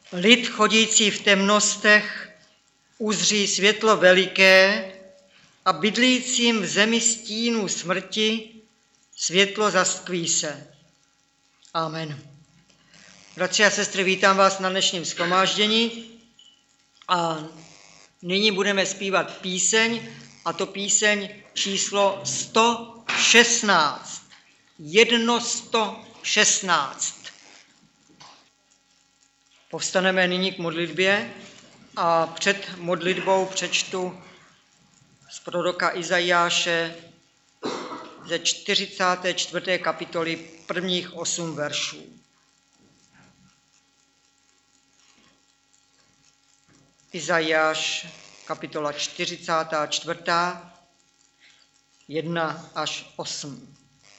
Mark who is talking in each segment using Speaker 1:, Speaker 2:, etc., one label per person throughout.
Speaker 1: Lid chodící v temnostech uzří světlo veliké a bydlícím v zemi stínu smrti světlo zaskví se. Amen. Bratři a sestry, vítám vás na dnešním shromáždění a nyní budeme zpívat píseň, a to píseň číslo 116. 116. Povstaneme nyní k modlitbě a před modlitbou přečtu z proroka Izajáše ze 44. kapitoly prvních 8 veršů. Izajáš, kapitola 44, 1 až 8.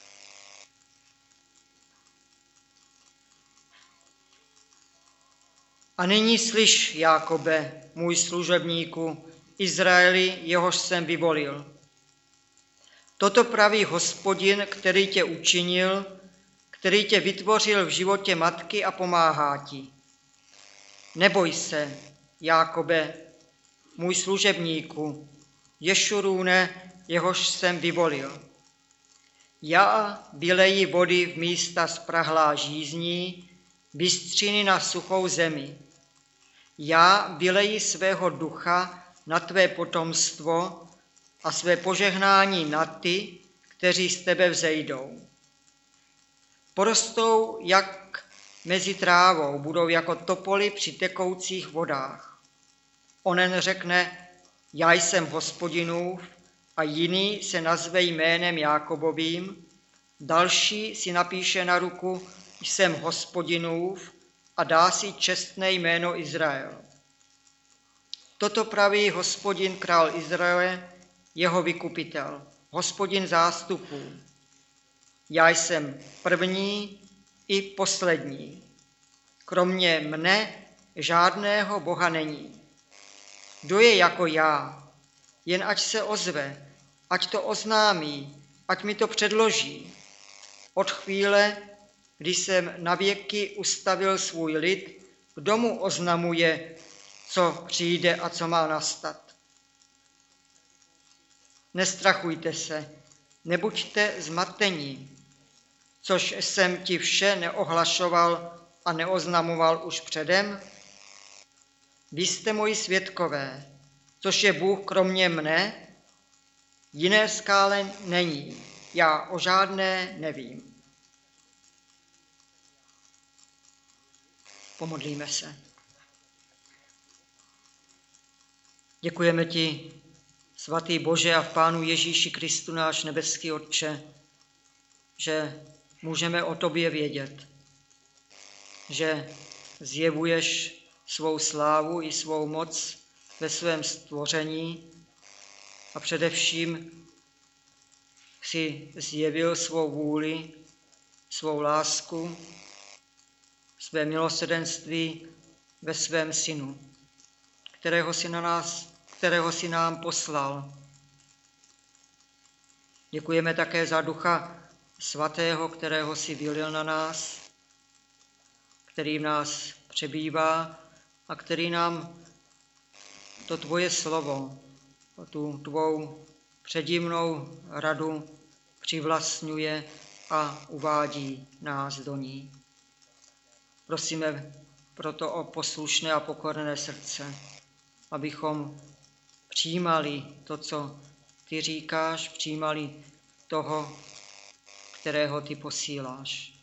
Speaker 1: A nyní slyš, Jákobe, můj služebníku, Izraeli, jehož jsem vyvolil. Toto praví Hospodin, který tě učinil, který tě vytvořil v životě matky a pomáhá ti. Neboj se, Jákobe, můj služebníku, Ješurune, jehož jsem vyvolil. Já vyleji vody v místa sprahlá žízní, bystřiny na suchou zemi. Já vyleji svého ducha na tvé potomstvo a své požehnání na ty, kteří z tebe vzejdou. Porostou jak mezi trávou, budou jako topoly při tekoucích vodách. Onen řekne, já jsem Hospodinův, a jiný se nazve jménem Jákobovým, další si napíše na ruku, jsem Hospodinův, a dá si čestné jméno Izrael. Toto praví Hospodin, král Izraele, jeho vykupitel, Hospodin zástupů. Já jsem první i poslední. Kromě mne žádného Boha není. Kdo je jako já? Jen ať se ozve, ať to oznámí, ať mi to předloží. Od chvíle, kdy jsem navěky ustavil svůj lid, kdo mu oznamuje, co přijde a co má nastat. Nestrachujte se, nebuďte zmatení, což jsem ti vše neohlašoval a neoznamoval už předem. Vy jste moji svědkové, což je Bůh kromě mne, jiné skále není, já o žádné nevím. Pomodlíme se. Děkujeme ti, svatý Bože a v Pánu Ježíši Kristu, náš nebeský Otče, že můžeme o tobě vědět, že zjevuješ svou slávu i svou moc ve svém stvoření a především si zjevil svou vůli, svou lásku, své milosrdenství ve svém Synu, kterého si nám poslal. Děkujeme také za Ducha Svatého, kterého si vylil na nás, který v nás přebývá a který nám to tvoje slovo, tu tvou předivnou radu přivlastňuje a uvádí nás do ní. Prosíme proto o poslušné a pokorné srdce, abychom přijímali to, co ty říkáš, přijímali toho, kterého ty posíláš.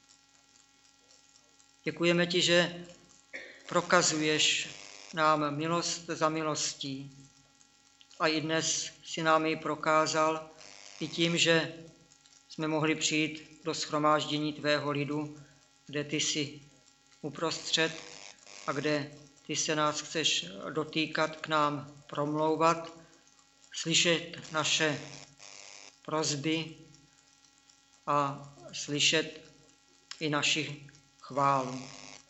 Speaker 1: Děkujeme ti, že prokazuješ nám milost za milostí a i dnes si nám ji prokázal i tím, že jsme mohli přijít do shromáždění tvého lidu, kde ty jsi uprostřed a kde ty se nás chceš dotýkat, k nám promlouvat, slyšet naše prosby a slyšet i naši chválu.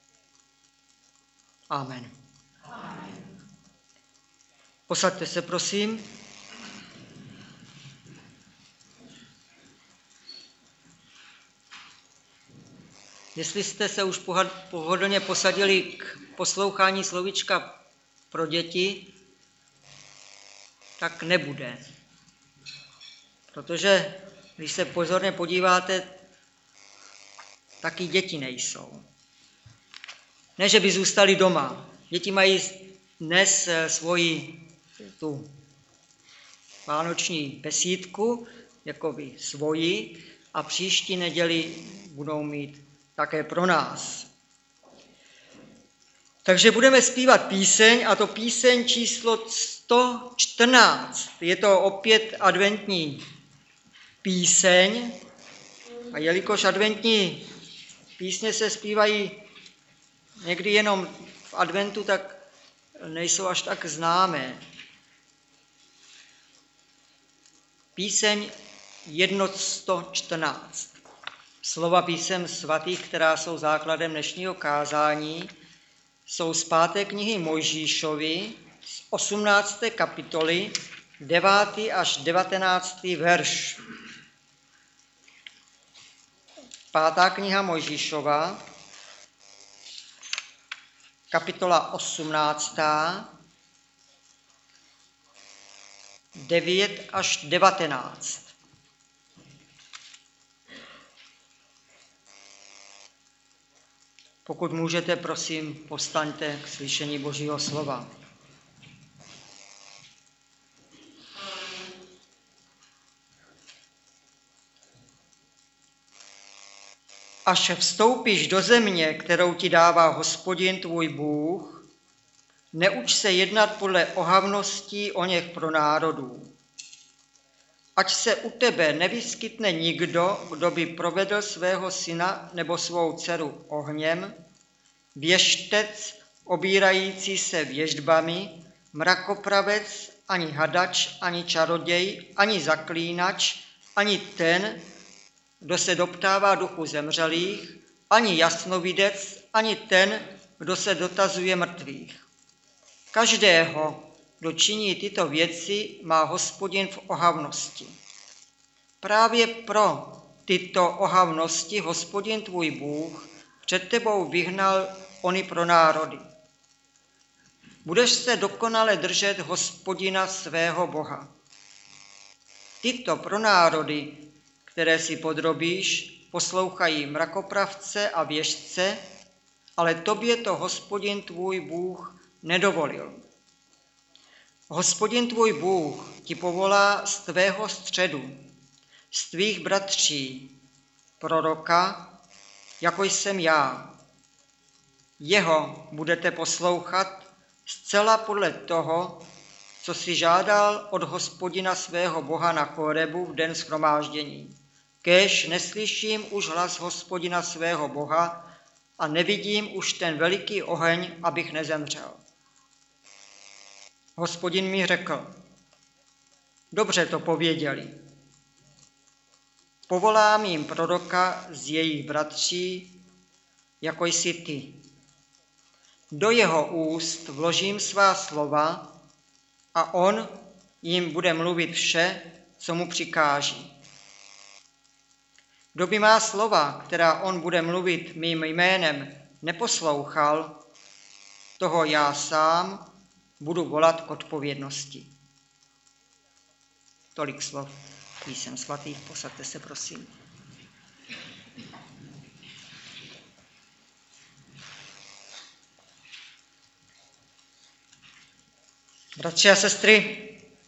Speaker 1: Amen. Posaďte se, prosím. Jestli jste se už pohodlně posadili k poslouchání slovíčka pro děti, tak nebude. Protože když se pozorně podíváte, taky děti nejsou. Ne, že by zůstali doma. Děti mají dnes svoji tu vánoční besídku, jakoby svoji, a příští neděli budou mít také pro nás. Takže budeme zpívat píseň, a to píseň číslo 114. Je to opět adventní píseň, a jelikož adventní písně se zpívají někdy jenom v adventu, tak nejsou až tak známé. Píseň 114. Slova písem svatých, která jsou základem dnešního kázání, jsou z 5. knihy Mojžíšovi z 18. kapitoly 9. až 19. verš. 5. kniha Mojžíšova, kapitola 18, 9 až 19. Pokud můžete, prosím, povstaňte k slyšení Božího slova. Až vstoupíš do země, kterou ti dává Hospodin tvůj Bůh, neuč se jednat podle ohavností oněch pronárodů. Ať se u tebe nevyskytne nikdo, kdo by provedl svého syna nebo svou dceru ohněm, věštec obírající se věštbami, mrakopravec, ani hadač, ani čaroděj, ani zaklínač, ani ten, kdo se doptává duchu zemřelých, ani jasnovidec, ani ten, kdo se dotazuje mrtvých. Každého, kdo činí tyto věci, má Hospodin v ohavnosti. Právě pro tyto ohavnosti Hospodin tvůj Bůh před tebou vyhnal ony pro národy. Budeš se dokonale držet Hospodina svého Boha. Tyto pronárody, které si podrobíš, poslouchají mrakopravce a věštce, ale tobě to Hospodin tvůj Bůh nedovolil. Hospodin tvůj Bůh ti povolá z tvého středu, z tvých bratří, proroka, jako jsem já. Jeho budete poslouchat zcela podle toho, co si žádal od Hospodina svého Boha na Chorebu v den shromáždění. Kéž neslyším už hlas Hospodina svého Boha a nevidím už ten veliký oheň, abych nezemřel. Hospodin mi řekl, dobře to pověděli. Povolám jim proroka z jejich bratří, jako jsi ty. Do jeho úst vložím svá slova a on jim bude mluvit vše, co mu přikáží. Kdo by má slova, která on bude mluvit mým jménem, neposlouchal, toho já sám budu volat k odpovědnosti. Tolik slov písem svatých, posaďte se, prosím. Bratři a sestry,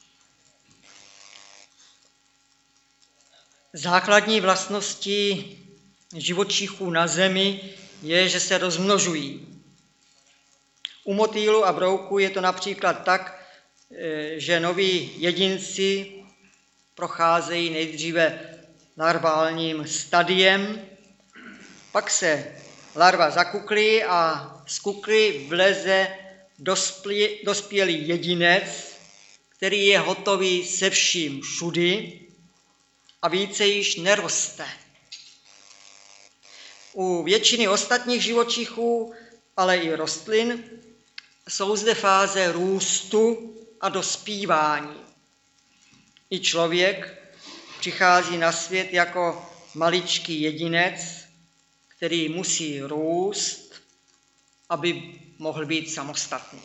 Speaker 1: základní vlastností živočichů na zemi je, že se rozmnožují. U motýlu a brouků je to například tak, že noví jedinci procházejí nejdříve larválním stadiem, pak se larva zakuklí a z kukly vleze dospělý jedinec, který je hotový se vším všudy a více již neroste. U většiny ostatních živočichů, ale i rostlin, jsou zde fáze růstu a dospívání. I člověk přichází na svět jako maličký jedinec, který musí růst, aby mohl být samostatný.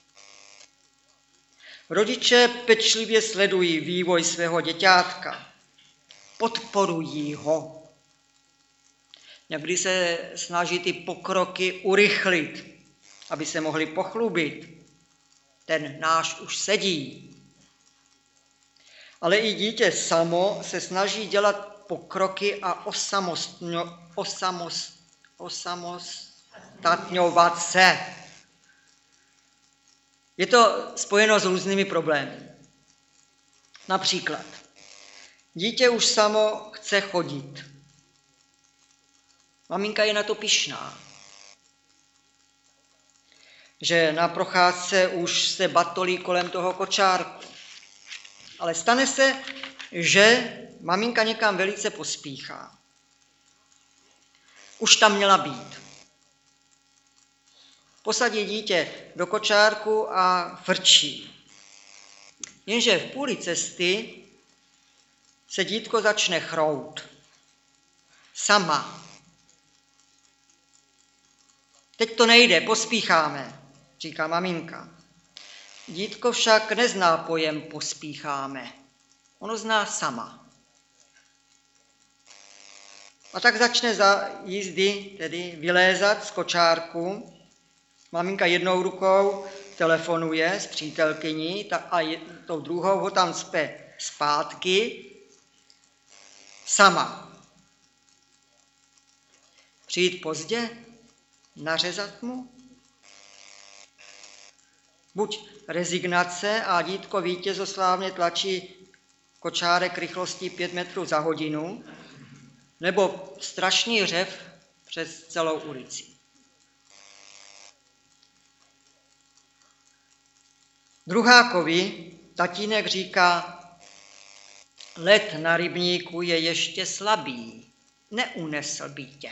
Speaker 1: Rodiče pečlivě sledují vývoj svého děťátka, podporují ho. Někdy se snaží ty pokroky urychlit, aby se mohli pochlubit. Ten náš už sedí. Ale i dítě samo se snaží dělat pokroky a osamostatňovat se. Je to spojeno s různými problémy. Například, dítě už samo chce chodit. Maminka je na to pyšná, že na procházce už se batolí kolem toho kočárku. Ale stane se, že maminka někam velice pospíchá. Už tam měla být. Posadí dítě do kočárku a frčí. Jenže v půli cesty se dítko začne chrout. Sama. Teď to nejde, pospícháme, říká maminka. Dítko však nezná pojem pospícháme. Ono zná sama. A tak začne za jízdy tedy vylézat z kočárku. Maminka jednou rukou telefonuje s přítelkyní a tou druhou ho tam cpe zpátky. Sama. Přijít pozdě? Nařezat mu? Buď rezignace a dítko vítězoslávně tlačí kočárek rychlostí 5 metrů za hodinu, nebo strašný řev přes celou ulici. Druhákovi tatínek říká, led na rybníku je ještě slabý, neunesl by tě.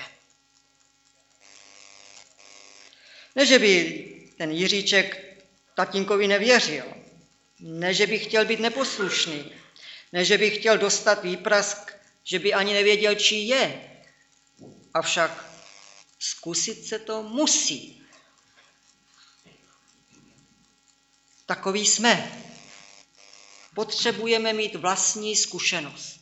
Speaker 1: Ne, že by ten Jiříček tatínkovi nevěřil, ne, že by chtěl být neposlušný, ne, že by chtěl dostat výprask, že by ani nevěděl, čí je. Avšak zkusit se to musí. Takový jsme. Potřebujeme mít vlastní zkušenost.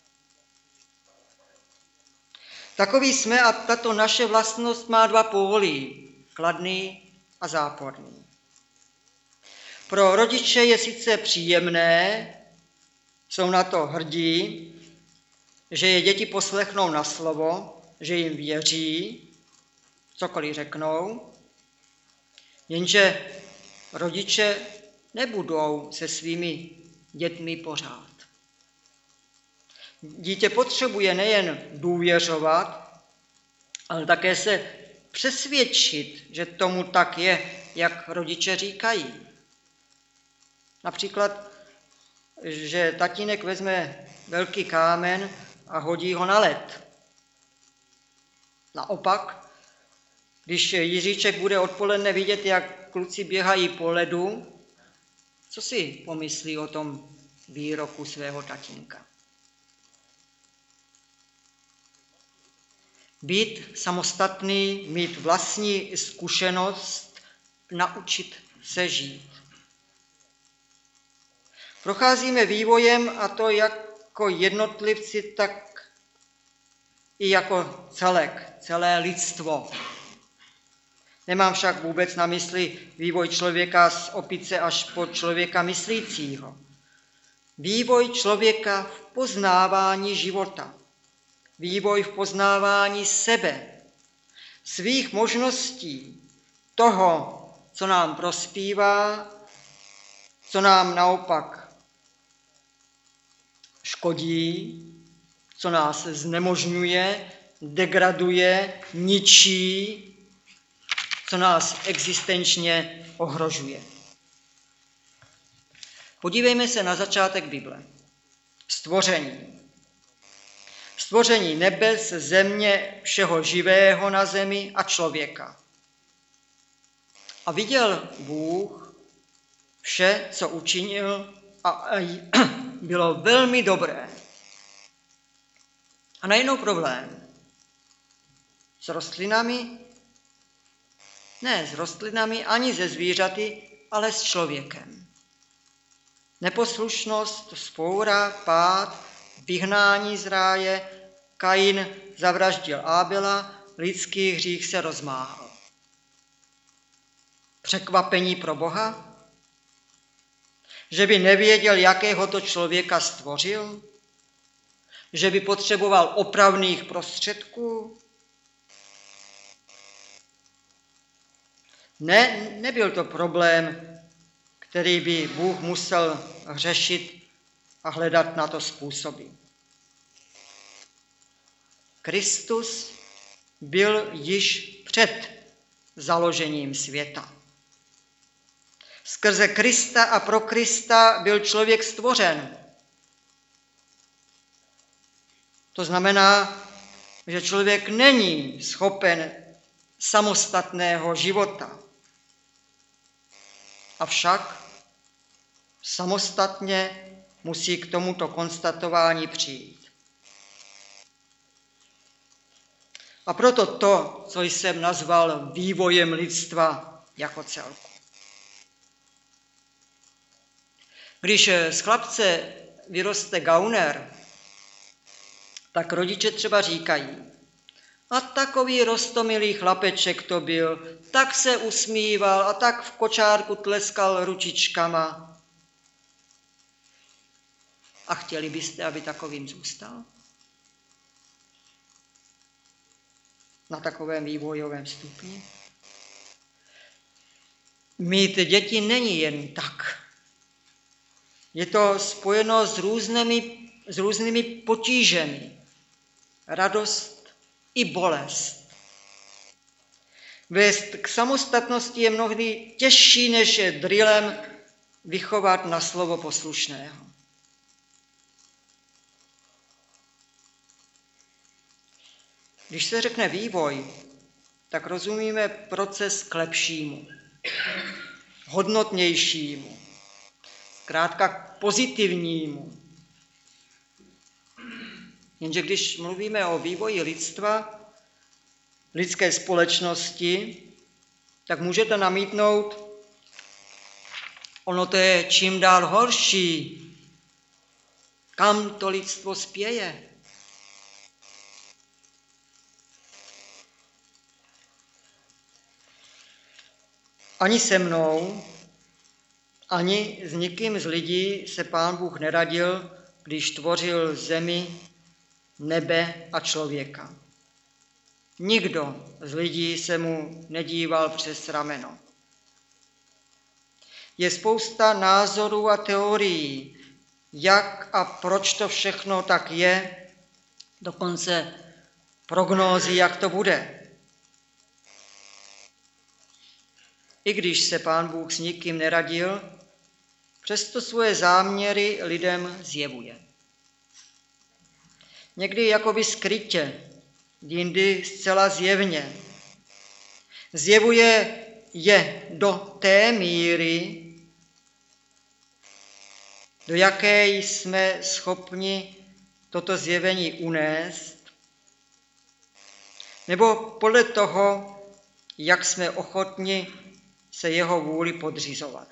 Speaker 1: Takový jsme a tato naše vlastnost má 2 póly, kladný a záporný. Pro rodiče je sice příjemné, jsou na to hrdí, že je děti poslechnou na slovo, že jim věří, cokoliv řeknou, jenže rodiče nebudou se svými dětmi pořád. Dítě potřebuje nejen důvěřovat, ale také se přesvědčit, že tomu tak je, jak rodiče říkají. Například, že tatínek vezme velký kámen a hodí ho na led. Naopak, když Jiříček bude odpoledne vidět, jak kluci běhají po ledu, co si pomyslí o tom výroku svého tatínka? Být samostatný, mít vlastní zkušenost, naučit se žít. Procházíme vývojem, a to jako jednotlivci, tak i jako celek, celé lidstvo. Nemám však vůbec na mysli vývoj člověka z opice až po člověka myslícího. Vývoj člověka v poznávání života. Vývoj v poznávání sebe, svých možností, toho, co nám prospívá, co nám naopak škodí, co nás znemožňuje, degraduje, ničí, co nás existenčně ohrožuje. Podívejme se na začátek Bible. Stvoření. Stvoření nebes, země, všeho živého na zemi a člověka. A viděl Bůh vše, co učinil, a bylo velmi dobré. A najednou problém. S rostlinami? Ne s rostlinami ani se zvířaty, ale s člověkem. Neposlušnost, vzpoura, pád, vyhnání z ráje, Kain zavraždil Ábela, lidský hřích se rozmáhal. Překvapení pro Boha? Že by nevěděl, jakého to člověka stvořil? Že by potřeboval opravných prostředků? Ne, nebyl to problém, který by Bůh musel řešit a hledat na to způsoby. Kristus byl již před založením světa. Skrze Krista a pro Krista byl člověk stvořen. To znamená, že člověk není schopen samostatného života. Avšak samostatně musí k tomuto konstatování přijít. A proto to, co jsem nazval vývojem lidstva jako celku. Když z chlapce vyroste gauner, tak rodiče třeba říkají, a takový roztomilý chlapeček to byl, tak se usmíval a tak v kočárku tleskal ručičkama. A chtěli byste, aby takovým zůstal? Na takovém vývojovém stupni? Mít děti není jen tak. Je to spojeno s různými potížemi. Radost i bolest. Vést k samostatnosti je mnohdy těžší, než je drillem vychovat na slovo poslušného. Když se řekne vývoj, tak rozumíme proces k lepšímu, hodnotnějšímu, zkrátka k pozitivnímu. Jenže když mluvíme o vývoji lidstva, lidské společnosti, tak můžete namítnout, ono to je čím dál horší. Kam to lidstvo spěje? Ani se mnou, ani s nikým z lidí se Pán Bůh neradil, když tvořil zemi, nebe a člověka. Nikdo z lidí se mu nedíval přes rameno. Je spousta názorů a teorií, jak a proč to všechno tak je, dokonce prognózy, jak to bude. I když se Pán Bůh s nikým neradil, přesto svoje záměry lidem zjevuje. Někdy jakoby skrytě, jindy zcela zjevně. Zjevuje je do té míry, do jaké jsme schopni toto zjevení unést, nebo podle toho, jak jsme ochotni se jeho vůli podřizovat.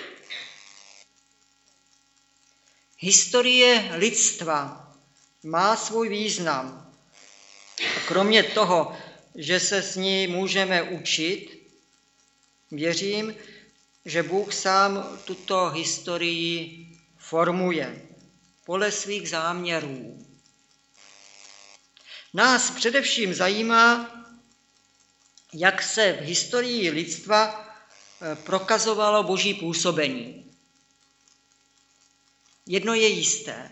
Speaker 1: Historie lidstva má svůj význam. A kromě toho, že se s ní můžeme učit, věřím, že Bůh sám tuto historii formuje podle svých záměrů. Nás především zajímá, jak se v historii lidstva prokazovalo Boží působení. Jedno je jisté.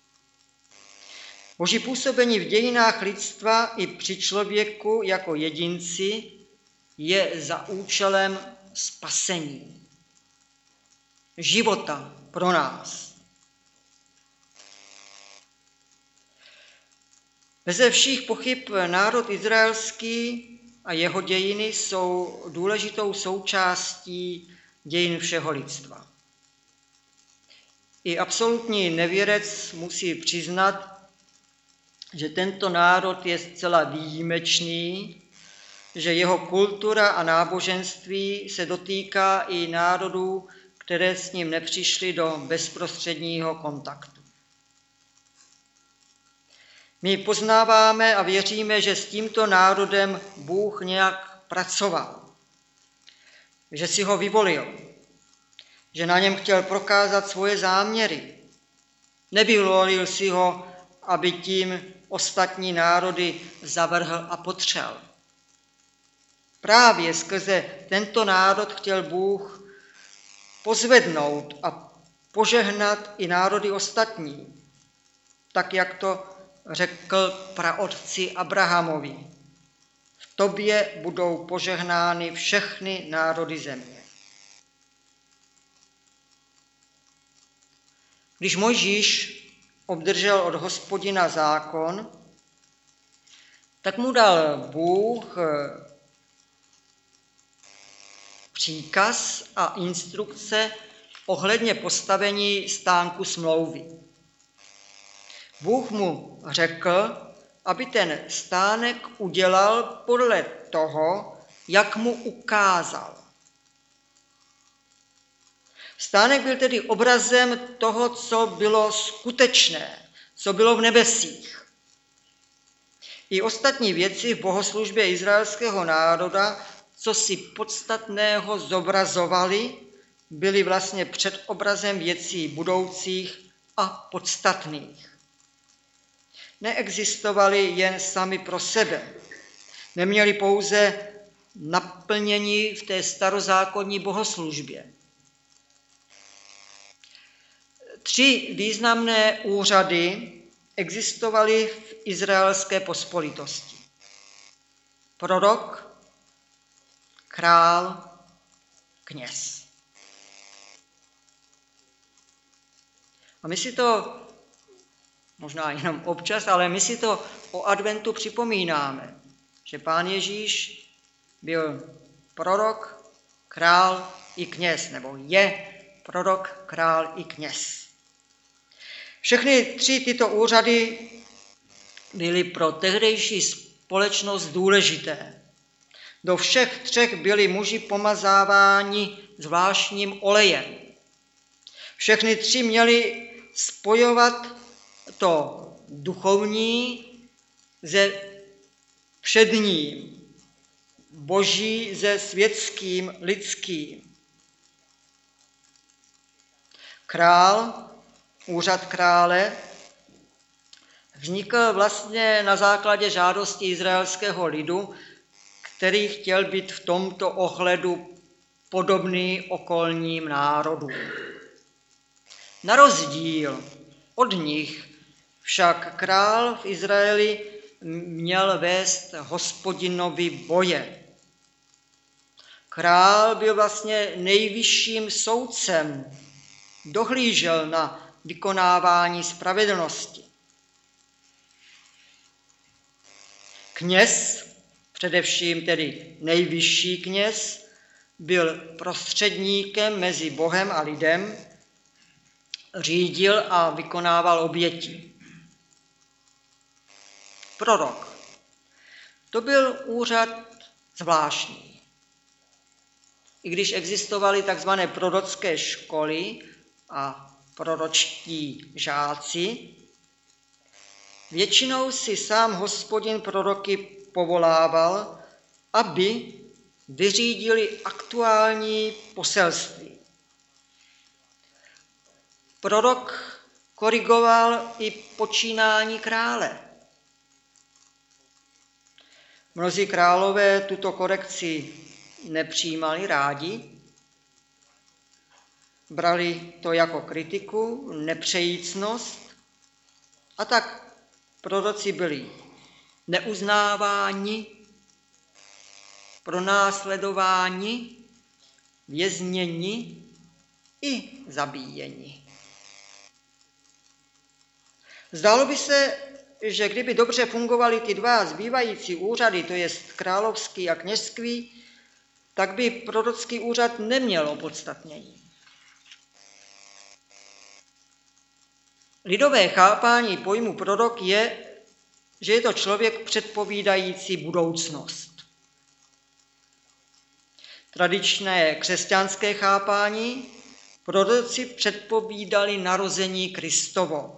Speaker 1: Boží působení v dějinách lidstva i při člověku jako jedinci je za účelem spasení, života pro nás. Beze všech pochyb národ izraelský a jeho dějiny jsou důležitou součástí dějin všeho lidstva. I absolutní nevěrec musí přiznat, že tento národ je zcela výjimečný že jeho kultura a náboženství se dotýká i národů, které s ním nepřišly do bezprostředního kontaktu. My poznáváme a věříme, že s tímto národem Bůh nějak pracoval, že si ho vyvolil, že na něm chtěl prokázat svoje záměry. Nevyvolil si ho, aby tím ostatní národy zavrhl a potřel. Právě skrze tento národ chtěl Bůh pozvednout a požehnat i národy ostatní, tak jak to řekl praotci Abrahamovi. V tobě budou požehnány všechny národy země. Když Mojžíš obdržel od Hospodina zákon, tak mu dal Bůh příkaz a instrukce ohledně postavení stánku smlouvy. Bůh mu řekl, aby ten stánek udělal podle toho, jak mu ukázal. Stánek byl tedy obrazem toho, co bylo skutečné, co bylo v nebesích. I ostatní věci v bohoslužbě izraelského národa, co si podstatného zobrazovali, byly vlastně předobrazem věcí budoucích a podstatných. Neexistovali jen sami pro sebe. Neměli pouze naplnění v té starozákonní bohoslužbě. 3 významné úřady existovaly v izraelské pospolitosti. Prorok, král, kněz. A my si to, možná jenom občas, ale my si to o adventu připomínáme, že Pán Ježíš byl prorok, král i kněz, nebo je prorok, král i kněz. Všechny 3 tyto úřady byly pro tehdejší společnost důležité. Do všech 3 byli muži pomazáváni zvláštním olejem. Všechny 3 měli spojovat to duchovní se předním, boží se světským, lidským. Král, úřad krále, vznikl vlastně na základě žádosti izraelského lidu, který chtěl být v tomto ohledu podobný okolním národům. Na rozdíl od nich však král v Izraeli měl vést Hospodinovi boje. Král byl vlastně nejvyšším soudcem, dohlížel na vykonávání spravedlnosti. Kněz, především tedy nejvyšší kněz, byl prostředníkem mezi Bohem a lidem, řídil a vykonával oběti. Prorok. To byl úřad zvláštní. I když existovaly takzvané prorocké školy a proročtí žáci, většinou si sám Hospodin proroky povolával, aby vyřídili aktuální poselství. Prorok korigoval i počínání krále. Mnozí králové tuto korekci nepřijímali rádi, brali to jako kritiku, nepřejícnost a tak proroci byli neuznáváni, pronásledováni, vězněni i zabíjeni. Zdálo by se, že kdyby dobře fungovaly ty 2 zbývající úřady, to jest královský a kněžský, tak by prorocký úřad neměl opodstatnění. Lidové chápání pojmu prorok je, že je to člověk předpovídající budoucnost. tradičné křesťanské chápání, proroci předpovídali narození Kristovo.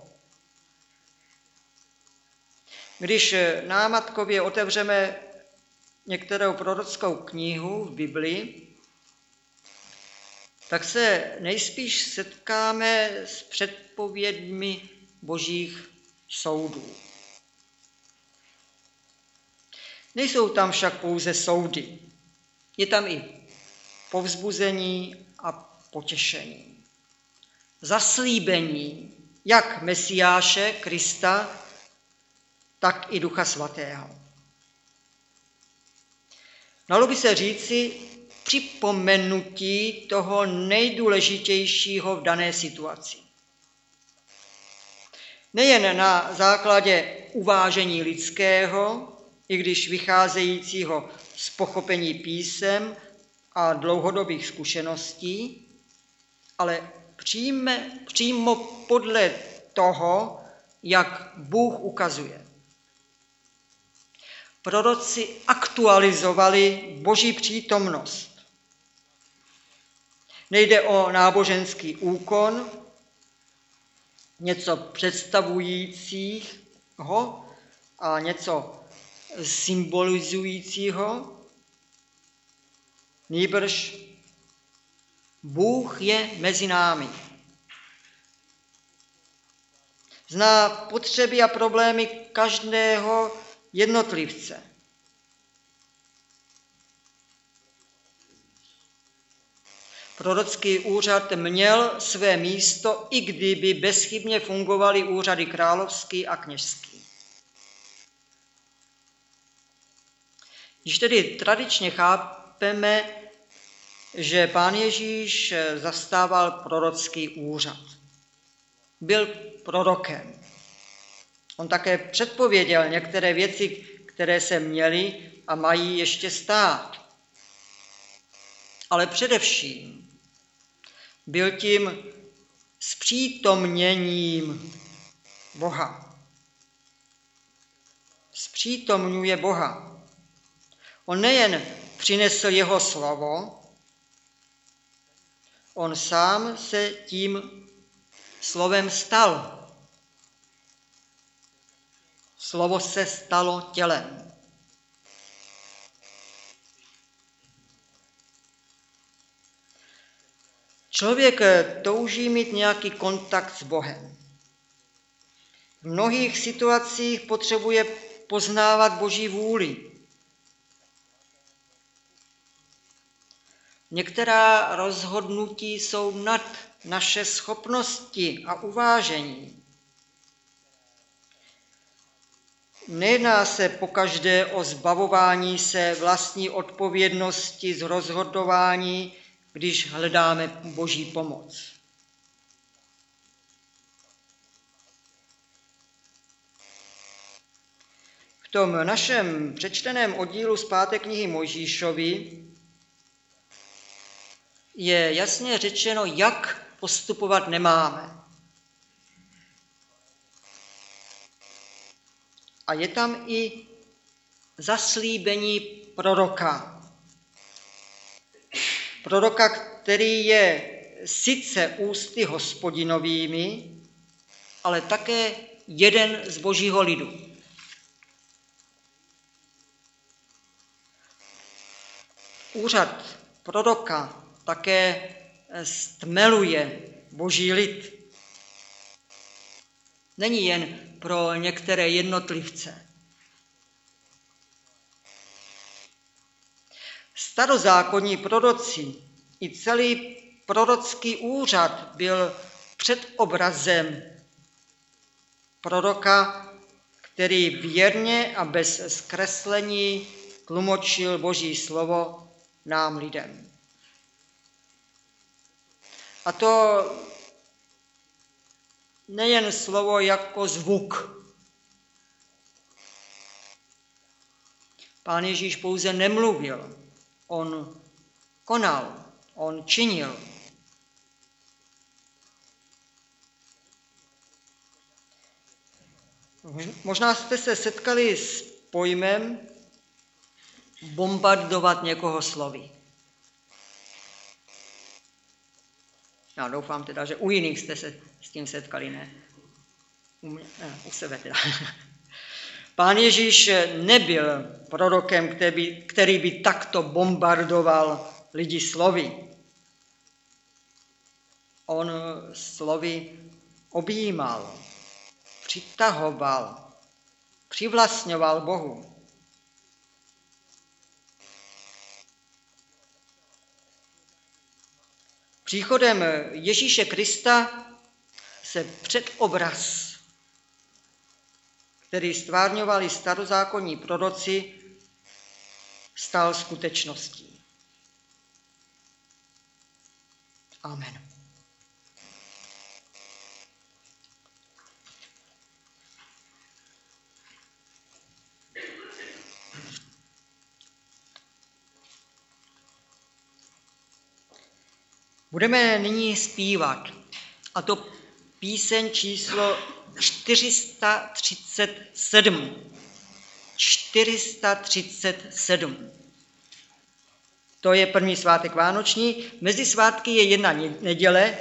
Speaker 1: Když námatkově otevřeme některou prorockou knihu v Biblii, tak se nejspíš setkáme s předpověďmi božích soudů. Nejsou tam však pouze soudy. Je tam i povzbuzení a potěšení. Zaslíbení jak Mesiáše, Krista, tak i Ducha Svatého. Dalo by se říci připomenutí toho nejdůležitějšího v dané situaci. Nejen na základě uvážení lidského, i když vycházejícího z pochopení písem a dlouhodobých zkušeností, ale přímo podle toho, jak Bůh ukazuje. Proroci aktualizovali Boží přítomnost. Nejde o náboženský úkon, něco představujícího a něco symbolizujícího, nýbrž Bůh je mezi námi. Zná potřeby a problémy každého jednotlivce. Prorocký úřad měl své místo, i kdyby bezchybně fungovaly úřady královský a kněžský. Když tedy tradičně chápeme, že Pán Ježíš zastával prorocký úřad. Byl prorokem. On také předpověděl některé věci, které se měly a mají ještě stát. Ale především byl tím zpřítomněním Boha. Zpřítomňuje Boha. On nejen přinesl jeho slovo, on sám se tím slovem stal. Slovo se stalo tělem. Člověk touží mít nějaký kontakt s Bohem. V mnohých situacích potřebuje poznávat Boží vůli. Některá rozhodnutí jsou nad naše schopnosti a uvážení. Nejedná se pokaždé o zbavování se vlastní odpovědnosti z rozhodování, když hledáme Boží pomoc. V tom našem přečteném oddílu z 5. knihy Mojžíšovi je jasně řečeno, jak postupovat nemáme. A je tam i zaslíbení proroka. Proroka, který je sice ústy Hospodinovými, ale také jeden z Božího lidu. Úřad proroka také stmeluje Boží lid. Není jen pro některé jednotlivce. Starozákonní proroci i celý prorocký úřad byl předobrazem proroka, který věrně a bez zkreslení tlumočil Boží slovo nám lidem. A to nejen slovo jako zvuk. Pán Ježíš pouze nemluvil, on konal, on činil. Možná jste se setkali s pojmem bombardovat někoho slovy. Já doufám teda, že u jiných jste se s tím setkali, ne u sebe teda. Pán Ježíš nebyl prorokem, který by takto bombardoval lidi slovy. On slovy objímal, přitahoval, přivlastňoval Bohu. Příchodem Ježíše Krista se předobraz, který stvárňovali starozákonní proroci, stal skutečností. Amen. Budeme nyní zpívat, a to píseň číslo 437. 437. To je první svátek vánoční. Mezi svátky je jedna neděle,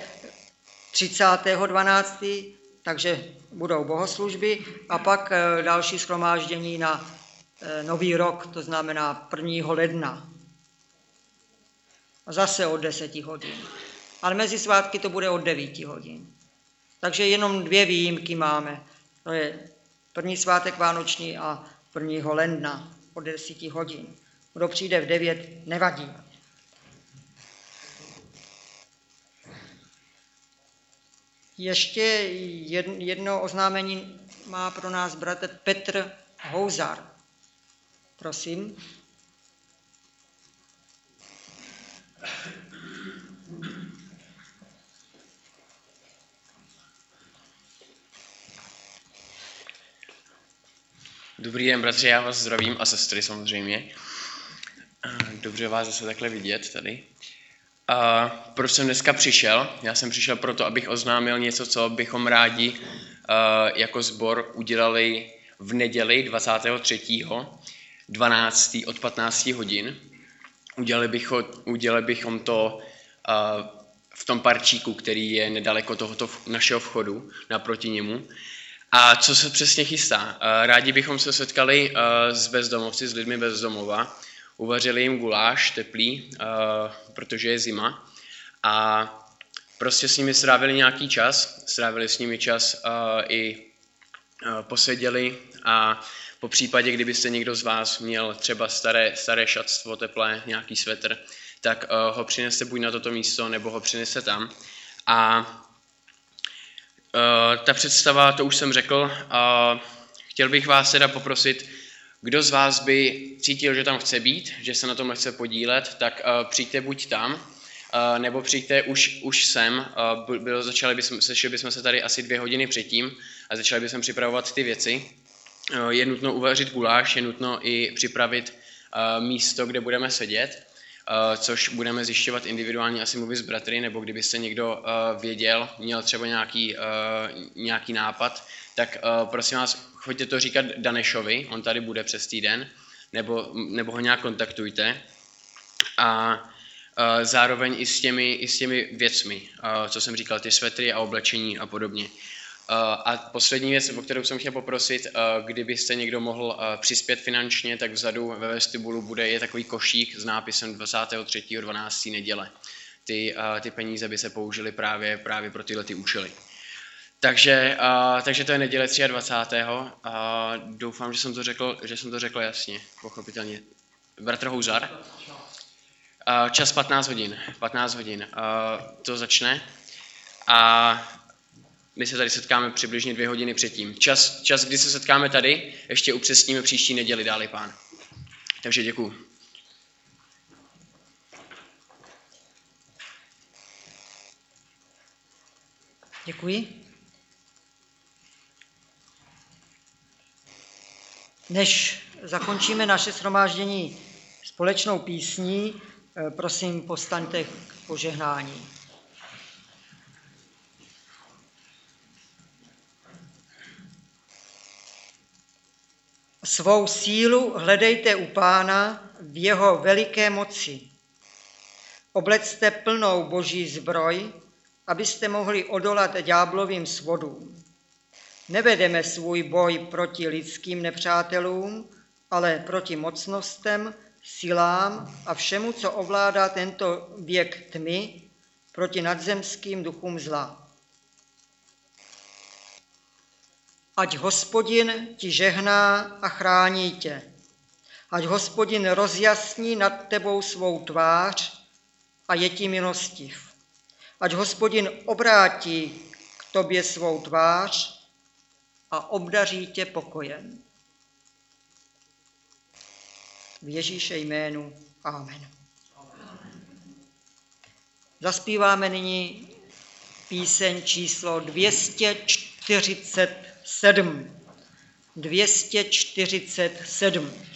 Speaker 1: 30.12., takže budou bohoslužby, a pak další shromáždění na Nový rok, to znamená 1. ledna. A zase od 10 hodin. Ale mezi svátky to bude od 9 hodin. Takže jenom 2 výjimky máme. To je první svátek vánoční a 1. ledna od 10 hodin. Kdo přijde v 9, nevadí. Ještě jedno oznámení má pro nás bratr Petr Houzar. Prosím.
Speaker 2: Dobrý den, bratři, já vás zdravím a sestry samozřejmě. Dobře vás zase takhle vidět tady. Proč jsem dneska přišel? Já jsem přišel proto, abych oznámil něco, co bychom rádi jako sbor udělali v neděli 23.12. od 15 hodin. Udělali bychom to v tom parčíku, který je nedaleko tohoto našeho vchodu, naproti němu. A co se přesně chystá? Rádi bychom se setkali s bezdomovci, s lidmi bez domova, uvařili jim guláš teplý, protože je zima, a prostě s nimi strávili nějaký čas, i poseděli, a po případě, kdybyste někdo z vás měl třeba staré šatstvo teplé, nějaký svetr, tak ho přineste buď na toto místo, nebo ho přineste tam. A ta představa, to už jsem řekl, chtěl bych vás teda poprosit, kdo z vás by cítil, že tam chce být, že se na tom chce podílet, tak přijďte buď tam, nebo přijďte už sem. Sešli bychom se tady asi 2 hodiny předtím a začali bychom připravovat ty věci. Je nutno uvařit guláš, je nutno i připravit místo, kde budeme sedět, což budeme zjišťovat individuálně, asi mluvit s bratry, nebo kdybyste někdo věděl, měl třeba nějaký nápad, tak prosím vás, choďte to říkat Danešovi, on tady bude přes týden, nebo ho nějak kontaktujte. A zároveň i s těmi věcmi, co jsem říkal, ty svetry a oblečení a podobně. A poslední věc, o kterou jsem chtěl poprosit, kdybyste někdo mohl přispět finančně, tak vzadu ve vestibulu je takový košík s nápisem 23.12. neděle. Ty peníze by se použily právě pro tyhle ty účely. Takže to je neděle 23. Doufám, že jsem to řekl jasně, pochopitelně. Bratr Houzar. Čas 15 hodin. 15 hodin. To začne. A my se tady setkáme přibližně 2 hodiny předtím. Čas, kdy se setkáme tady, ještě upřesníme příští neděli, dá-li Pán. Takže děkuju.
Speaker 1: Děkuji. Než zakončíme naše shromáždění společnou písní, prosím, povstaňte k požehnání. Svou sílu hledejte u Pána v jeho veliké moci. Oblecte plnou boží zbroj abyste mohli odolat ďáblovým svodům. Nevedeme svůj boj proti lidským nepřátelům, ale proti mocnostem, silám a všemu, co ovládá tento věk tmy, proti nadzemským duchům zla. Ať Hospodin ti žehná a chrání tě. Ať Hospodin rozjasní nad tebou svou tvář a je ti milostiv. Ať Hospodin obrátí k tobě svou tvář a obdaří tě pokojem. V Ježíše jménu. Amen. Zaspíváme nyní píseň číslo 247. 247.